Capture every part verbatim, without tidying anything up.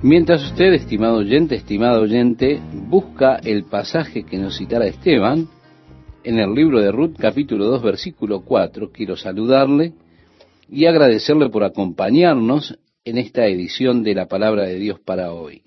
Mientras usted, estimado oyente, estimado oyente, busca el pasaje que nos citará Esteban, en el libro de Ruth, capítulo dos, versículo cuatro, quiero saludarle y agradecerle por acompañarnos en esta edición de la Palabra de Dios para hoy.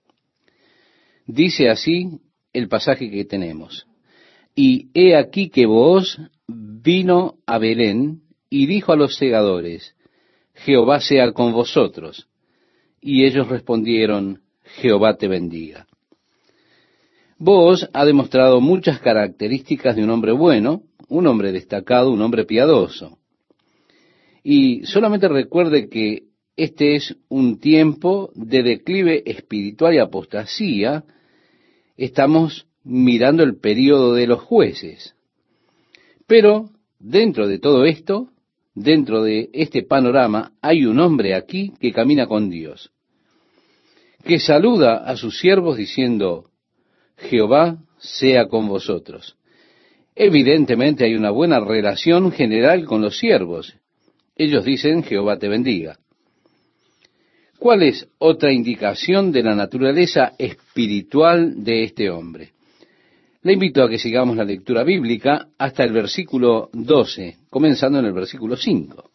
Dice así el pasaje que tenemos: Y he aquí que Booz vino a Belén y dijo a los segadores: Jehová sea con vosotros. Y ellos respondieron: Jehová te bendiga. Booz ha demostrado muchas características de un hombre bueno, un hombre destacado, un hombre piadoso. Y solamente recuerde que este es un tiempo de declive espiritual y apostasía. Estamos mirando el período de los jueces. Pero dentro de todo esto, dentro de este panorama, hay un hombre aquí que camina con Dios, que saluda a sus siervos diciendo: Jehová sea con vosotros. Evidentemente hay una buena relación general con los siervos. Ellos dicen: Jehová te bendiga. ¿Cuál es otra indicación de la naturaleza espiritual de este hombre? Le invito a que sigamos la lectura bíblica hasta el versículo doce, comenzando en el versículo cinco.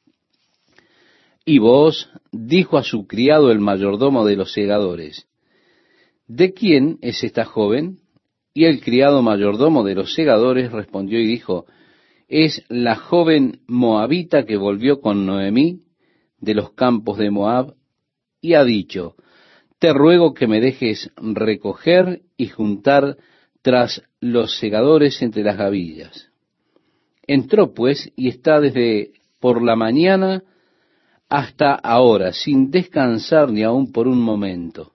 Y Booz dijo a su criado, el mayordomo de los segadores: ¿De quién es esta joven? Y el criado mayordomo de los segadores respondió y dijo: Es la joven moabita que volvió con Noemí de los campos de Moab, y ha dicho: Te ruego que me dejes recoger y juntar tras los segadores entre las gavillas. Entró pues y está desde por la mañana hasta ahora, sin descansar ni aun por un momento.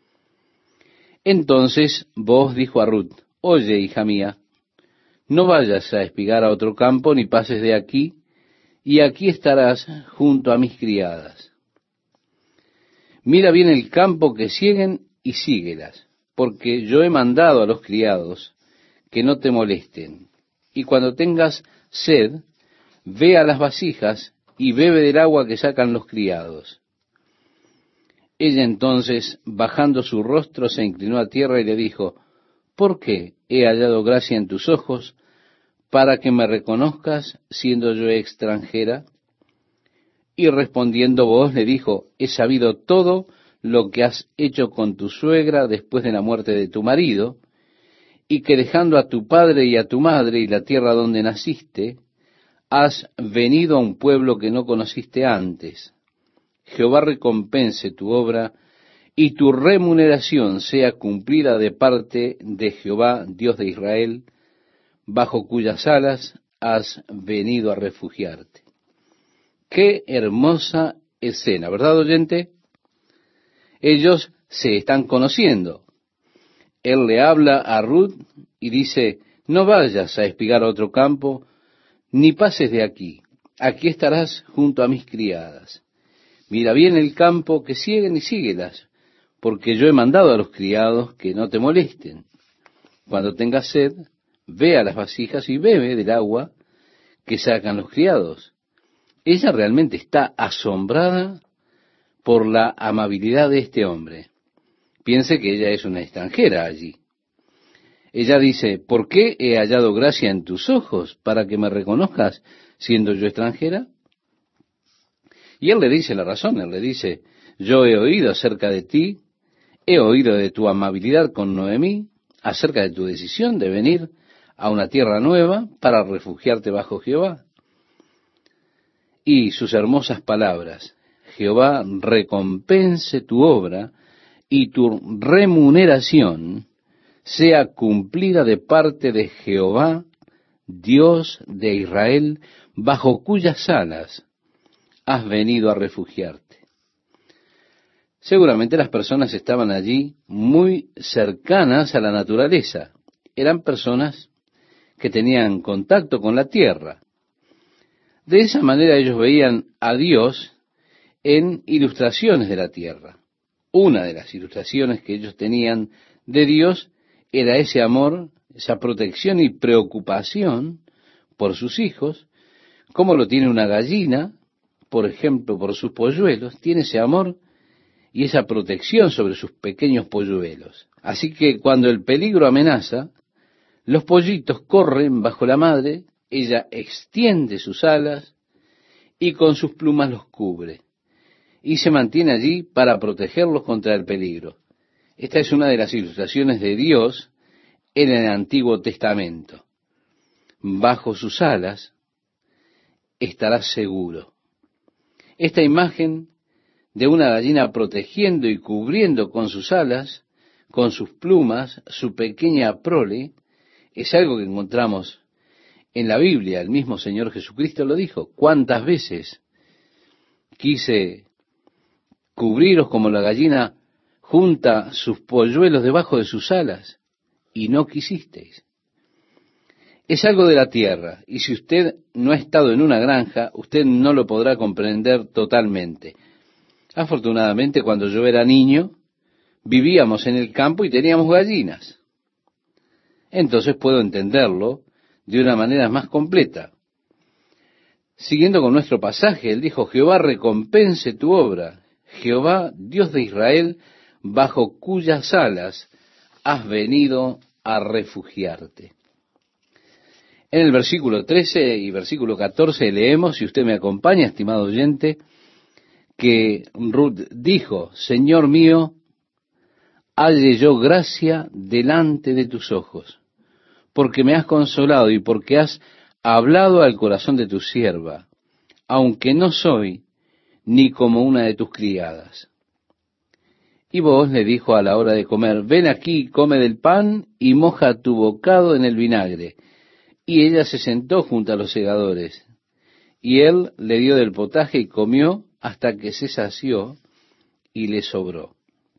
Entonces Booz dijo a Ruth: Oye, hija mía, no vayas a espigar a otro campo, ni pases de aquí, y aquí estarás junto a mis criadas. Mira bien el campo que siguen y síguelas, porque yo he mandado a los criados que no te molesten. Y cuando tengas sed, ve a las vasijas y bebe del agua que sacan los criados. Ella entonces, bajando su rostro, se inclinó a tierra y le dijo: ¿Por qué he hallado gracia en tus ojos, para que me reconozcas, siendo yo extranjera? Y respondiendo Booz le dijo: He sabido todo lo que has hecho con tu suegra después de la muerte de tu marido, y que dejando a tu padre y a tu madre y la tierra donde naciste, has venido a un pueblo que no conociste antes. Jehová recompense tu obra, y tu remuneración sea cumplida de parte de Jehová, Dios de Israel, bajo cuyas alas has venido a refugiarte. Qué hermosa escena, ¿verdad, oyente? Ellos se están conociendo. Él le habla a Ruth y dice: No vayas a espigar a otro campo, ni pases de aquí. Aquí estarás junto a mis criadas. Mira bien el campo que siguen y síguelas, porque yo he mandado a los criados que no te molesten. Cuando tengas sed, ve a las vasijas y bebe del agua que sacan los criados. Ella realmente está asombrada por la amabilidad de este hombre. Piense que ella es una extranjera allí. Ella dice: ¿Por qué he hallado gracia en tus ojos, para que me reconozcas, siendo yo extranjera? Y él le dice la razón. Él le dice: Yo he oído acerca de ti, he oído de tu amabilidad con Noemí, acerca de tu decisión de venir a una tierra nueva para refugiarte bajo Jehová. Y sus hermosas palabras: Jehová recompense tu obra, y tu remuneración sea cumplida de parte de Jehová, Dios de Israel, bajo cuyas alas has venido a refugiarte. Seguramente las personas estaban allí muy cercanas a la naturaleza. Eran personas que tenían contacto con la tierra. De esa manera ellos veían a Dios en ilustraciones de la tierra. Una de las ilustraciones que ellos tenían de Dios era ese amor, esa protección y preocupación por sus hijos, como lo tiene una gallina, por ejemplo, por sus polluelos. Tiene ese amor y esa protección sobre sus pequeños polluelos. Así que cuando el peligro amenaza, los pollitos corren bajo la madre, ella extiende sus alas y con sus plumas los cubre, y se mantiene allí para protegerlos contra el peligro. Esta es una de las ilustraciones de Dios en el Antiguo Testamento. Bajo sus alas estarás seguro. Esta imagen de una gallina protegiendo y cubriendo con sus alas, con sus plumas, su pequeña prole, es algo que encontramos en la Biblia. El mismo Señor Jesucristo lo dijo. ¿Cuántas veces quise cubriros como la gallina junta sus polluelos debajo de sus alas y no quisisteis? Es algo de la tierra, y si usted no ha estado en una granja, usted no lo podrá comprender totalmente. Afortunadamente, cuando yo era niño, vivíamos en el campo y teníamos gallinas. Entonces puedo entenderlo de una manera más completa. Siguiendo con nuestro pasaje, él dijo: Jehová recompense tu obra, Jehová, Dios de Israel, bajo cuyas alas has venido a refugiarte. En el versículo trece y versículo catorce leemos, si usted me acompaña, estimado oyente, que Ruth dijo: Señor mío, halle yo gracia delante de tus ojos, porque me has consolado y porque has hablado al corazón de tu sierva, aunque no soy ni como una de tus criadas. Y vos le dijo a la hora de comer: ven aquí, come del pan y moja tu bocado en el vinagre. Y ella se sentó junto a los segadores, y él le dio del potaje y comió hasta que se sació y le sobró.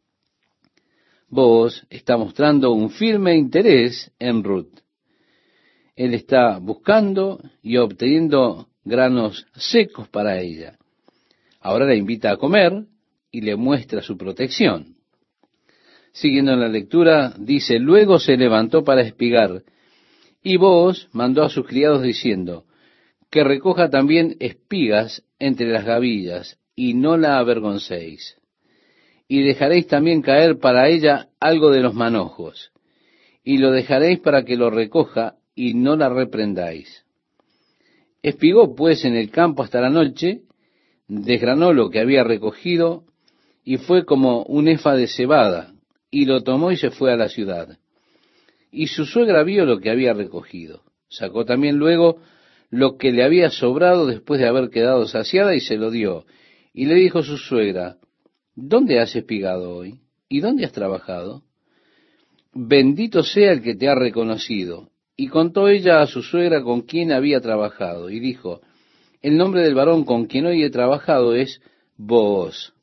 Vos está mostrando un firme interés en Ruth. Él está buscando y obteniendo granos secos para ella. Ahora la invita a comer y le muestra su protección. Siguiendo en la lectura, dice: luego se levantó para espigar, y Booz mandó a sus criados diciendo: que recoja también espigas entre las gavillas, y no la avergoncéis. Y dejaréis también caer para ella algo de los manojos, y lo dejaréis para que lo recoja, y no la reprendáis. Espigó pues en el campo hasta la noche, desgranó lo que había recogido, y fue como un efa de cebada, y lo tomó y se fue a la ciudad. Y su suegra vio lo que había recogido. Sacó también luego lo que le había sobrado después de haber quedado saciada y se lo dio. Y le dijo su suegra: ¿dónde has espigado hoy? ¿Y dónde has trabajado? Bendito sea el que te ha reconocido. Y contó ella a su suegra con quien había trabajado. Y dijo: el nombre del varón con quien hoy he trabajado es Booz.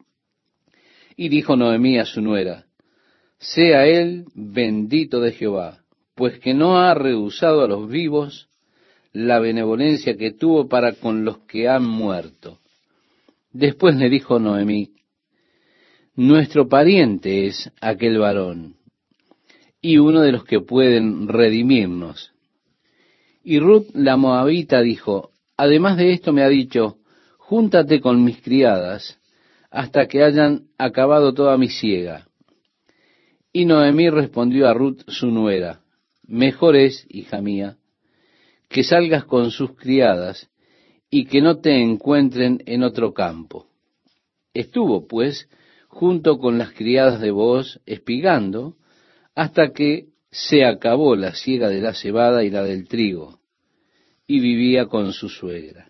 Y dijo Noemí a su nuera: sea él bendito de Jehová, pues que no ha rehusado a los vivos la benevolencia que tuvo para con los que han muerto. Después le dijo Noemí: nuestro pariente es aquel varón, y uno de los que pueden redimirnos. Y Ruth la moabita dijo: además de esto me ha dicho: júntate con mis criadas hasta que hayan acabado toda mi siega. Y Noemí respondió a Ruth su nuera: mejor es, hija mía, que salgas con sus criadas y que no te encuentren en otro campo. Estuvo, pues, junto con las criadas de Booz, espigando, hasta que se acabó la siega de la cebada y la del trigo, y vivía con su suegra.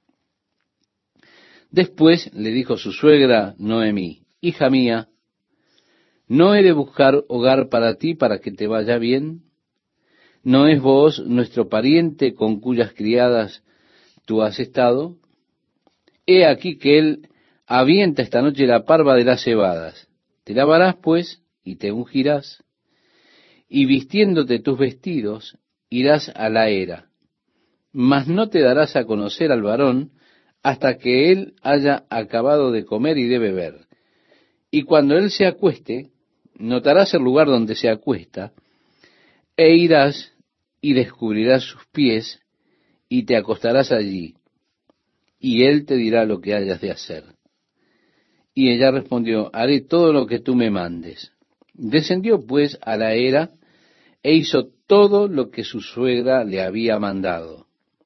Después le dijo su suegra Noemí: hija mía, ¿no he de buscar hogar para ti para que te vaya bien? ¿No es Booz nuestro pariente con cuyas criadas tú has estado? He aquí que él avienta esta noche la parva de las cebadas. Te lavarás, pues, y te ungirás, y vistiéndote tus vestidos, irás a la era. Mas no te darás a conocer al varón hasta que él haya acabado de comer y de beber. Y cuando él se acueste, notarás el lugar donde se acuesta, e irás y descubrirás sus pies, y te acostarás allí, y él te dirá lo que hayas de hacer. Y ella respondió, haré todo lo que tú me mandes. Descendió pues a la era e hizo todo lo que su suegra le había mandado.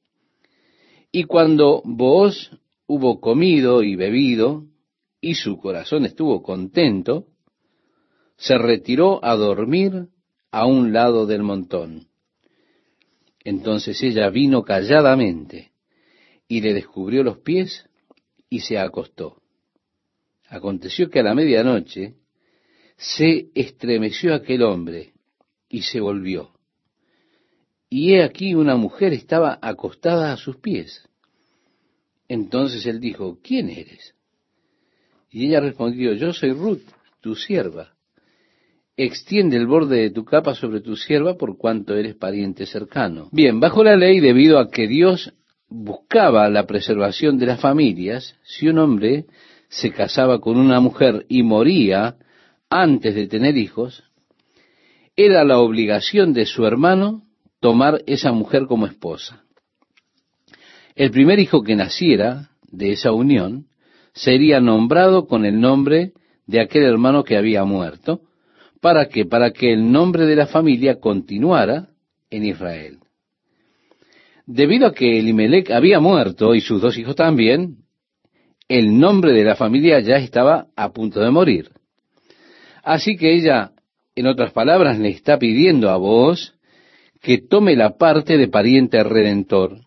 Y cuando Booz hubo comido y bebido, y su corazón estuvo contento, se retiró a dormir a un lado del montón. Entonces ella vino calladamente y le descubrió los pies y se acostó. Aconteció que a la medianoche se estremeció aquel hombre y se volvió. Y he aquí una mujer estaba acostada a sus pies. Entonces él dijo, ¿quién eres? Y ella respondió, yo soy Ruth, tu sierva. Extiende el borde de tu capa sobre tu sierva por cuanto eres pariente cercano. Bien, bajo la ley, debido a que Dios buscaba la preservación de las familias, si un hombre se casaba con una mujer y moría antes de tener hijos, era la obligación de su hermano tomar esa mujer como esposa. El primer hijo que naciera de esa unión sería nombrado con el nombre de aquel hermano que había muerto. ¿Para qué? Para que el nombre de la familia continuara en Israel. Debido a que Elimelec había muerto y sus dos hijos también, el nombre de la familia ya estaba a punto de morir. Así que ella, en otras palabras, le está pidiendo a Booz que tome la parte de pariente redentor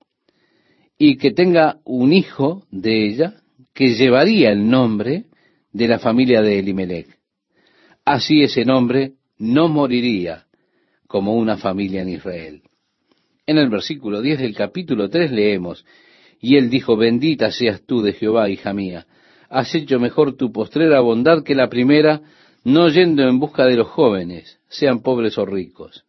y que tenga un hijo de ella que llevaría el nombre de la familia de Elimelec. Así ese nombre no moriría como una familia en Israel. En el versículo diez del capítulo tres leemos, y él dijo, bendita seas tú de Jehová, hija mía, has hecho mejor tu postrera bondad que la primera, no yendo en busca de los jóvenes, sean pobres o ricos.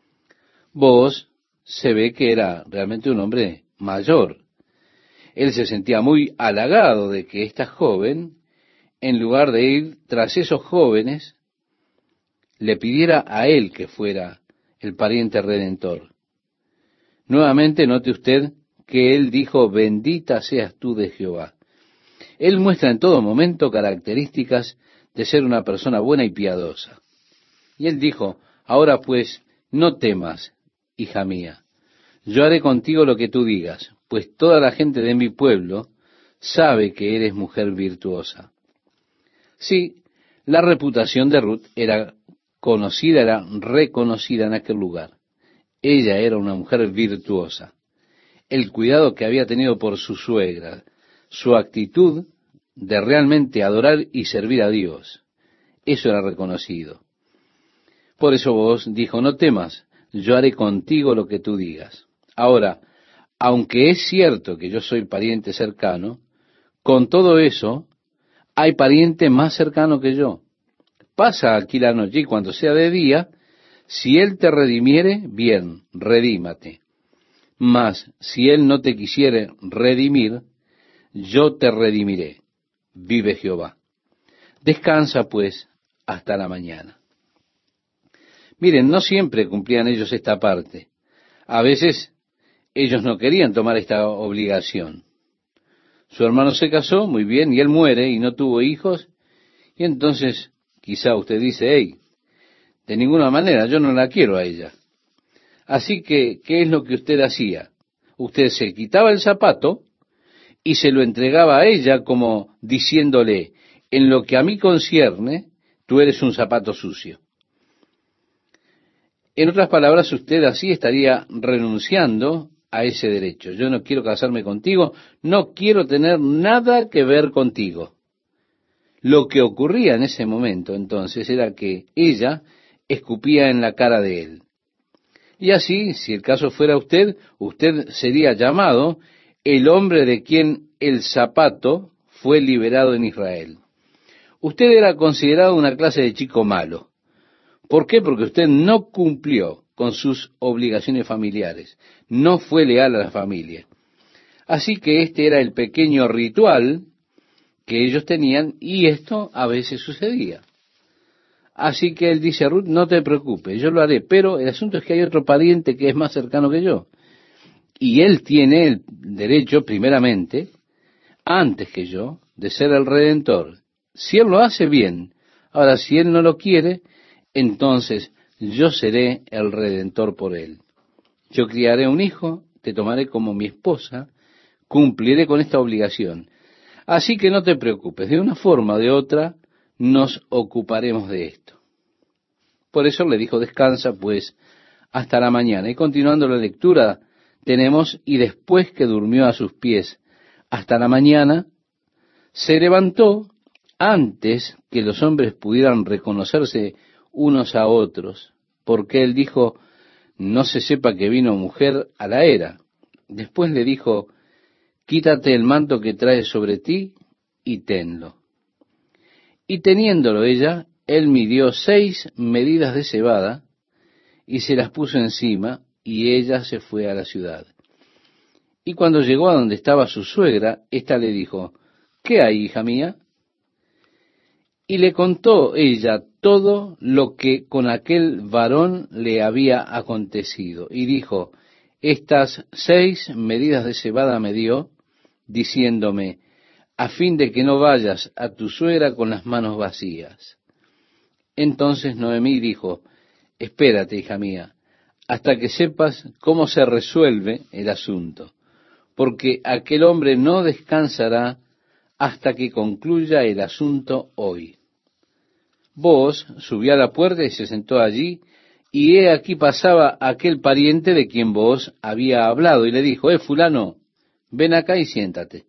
Booz se ve que era realmente un hombre mayor. Él se sentía muy halagado de que esta joven, en lugar de ir tras esos jóvenes, le pidiera a él que fuera el pariente redentor. Nuevamente note usted que él dijo, bendita seas tú de Jehová. Él muestra en todo momento características de ser una persona buena y piadosa. Y él dijo, ahora pues, no temas, hija mía, yo haré contigo lo que tú digas, pues toda la gente de mi pueblo sabe que eres mujer virtuosa. Sí, la reputación de Ruth era conocida, era reconocida en aquel lugar. Ella era una mujer virtuosa. El cuidado que había tenido por su suegra, su actitud de realmente adorar y servir a Dios, eso era reconocido. Por eso Booz dijo, no temas, yo haré contigo lo que tú digas. Ahora, aunque es cierto que yo soy pariente cercano, con todo eso, hay pariente más cercano que yo. Pasa aquí la noche y cuando sea de día, si él te redimiere, bien, redímate. Mas si él no te quisiere redimir, yo te redimiré, vive Jehová. Descansa pues hasta la mañana. Miren, no siempre cumplían ellos esta parte. A veces ellos no querían tomar esta obligación. Su hermano se casó, muy bien, y él muere y no tuvo hijos, y entonces quizá usted dice, hey, de ninguna manera, yo no la quiero a ella. Así que, ¿qué es lo que usted hacía? Usted se quitaba el zapato y se lo entregaba a ella como diciéndole, en lo que a mí concierne, tú eres un zapato sucio. En otras palabras, usted así estaría renunciando a ese derecho. Yo no quiero casarme contigo, no quiero tener nada que ver contigo. Lo que ocurría en ese momento, entonces, era que ella escupía en la cara de él. Y así, si el caso fuera usted, usted sería llamado el hombre de quien el zapato fue liberado en Israel. Usted era considerado una clase de chico malo. ¿Por qué? Porque usted no cumplió con sus obligaciones familiares, no fue leal a la familia. Así que este era el pequeño ritual que ellos tenían y esto a veces sucedía. Así que él dice a Ruth, no te preocupes, yo lo haré, pero el asunto es que hay otro pariente que es más cercano que yo. Y él tiene el derecho, primeramente, antes que yo, de ser el Redentor. Si Él lo hace, bien. Ahora, si Él no lo quiere, entonces yo seré el Redentor por Él. Yo criaré un hijo, te tomaré como mi esposa, cumpliré con esta obligación. Así que no te preocupes, de una forma o de otra nos ocuparemos de esto. Por eso le dijo, descansa pues hasta la mañana. Y continuando la lectura, tenemos, y después que durmió a sus pies hasta la mañana, se levantó antes que los hombres pudieran reconocerse unos a otros, porque él dijo, no se sepa que vino mujer a la era. Después le dijo, quítate el manto que traes sobre ti y tenlo. Y teniéndolo ella, él midió seis medidas de cebada y se las puso encima, y ella se fue a la ciudad. Y cuando llegó a donde estaba su suegra, ésta le dijo, ¿qué hay, hija mía? Y le contó ella todo lo que con aquel varón le había acontecido. Y dijo, estas seis medidas de cebada me dio, diciéndome, a fin de que no vayas a tu suegra con las manos vacías. Entonces Noemí dijo, espérate, hija mía, hasta que sepas cómo se resuelve el asunto, porque aquel hombre no descansará hasta que concluya el asunto hoy. Booz subió a la puerta y se sentó allí, y he aquí pasaba aquel pariente de quien Booz había hablado, y le dijo, eh, fulano, ven acá y siéntate.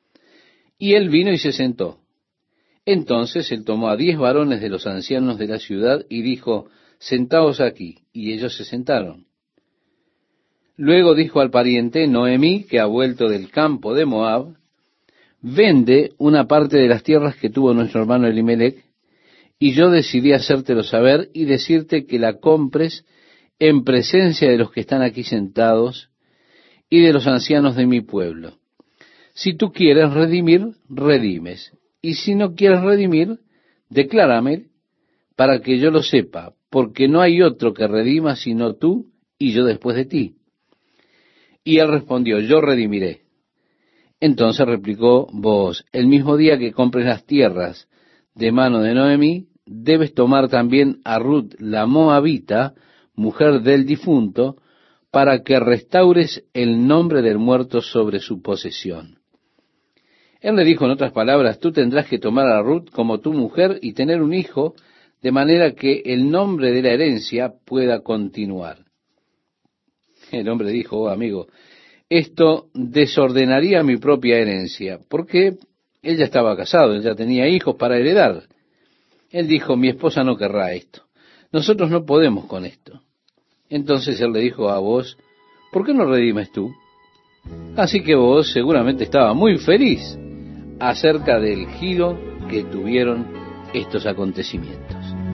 Y él vino y se sentó. Entonces él tomó a diez varones de los ancianos de la ciudad y dijo, sentaos aquí, y ellos se sentaron. Luego dijo al pariente, Noemí, que ha vuelto del campo de Moab, vende una parte de las tierras que tuvo nuestro hermano Elimelech, y yo decidí hacértelo saber y decirte que la compres en presencia de los que están aquí sentados y de los ancianos de mi pueblo. Si tú quieres redimir, redimes. Y si no quieres redimir, declárame para que yo lo sepa, porque no hay otro que redima sino tú y yo después de ti. Y él respondió, yo redimiré. Entonces replicó Booz, el mismo día que compres las tierras de mano de Noemí, debes tomar también a Ruth la Moabita, mujer del difunto, para que restaures el nombre del muerto sobre su posesión. Él le dijo en otras palabras, tú tendrás que tomar a Ruth como tu mujer y tener un hijo, de manera que el nombre de la herencia pueda continuar. El hombre dijo, oh, amigo, esto desordenaría mi propia herencia, porque él ya estaba casado, él ya tenía hijos para heredar. Él dijo, mi esposa no querrá esto, nosotros no podemos con esto. Entonces él le dijo a Booz, ¿por qué no redimes tú? Así que Booz seguramente estaba muy feliz acerca del giro que tuvieron estos acontecimientos.